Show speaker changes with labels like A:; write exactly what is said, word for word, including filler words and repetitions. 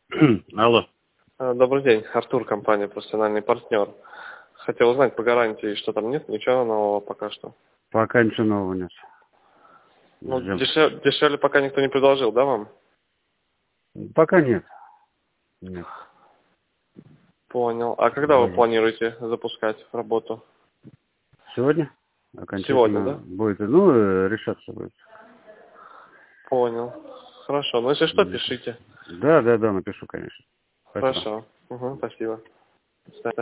A: Алло.
B: Добрый день, Артур, компания «Профессиональный партнер». Хотел узнать по гарантии, что там нет, ничего нового пока что.
A: Пока ничего нового нет.
B: Ну,
A: Ждем.
B: дешев- дешевле пока никто не предложил, да, вам?
A: Пока нет. Нет.
B: Понял. А когда вы
A: Вроде.
B: планируете запускать работу?
A: Сегодня?
B: Сегодня,
A: Окончательно
B: да?
A: будет. Ну, э, решаться будет.
B: Понял. Хорошо. Ну, если что, пишите.
A: Да, да, да, напишу, конечно. Спасибо.
B: Хорошо. Угу, спасибо. До свидания.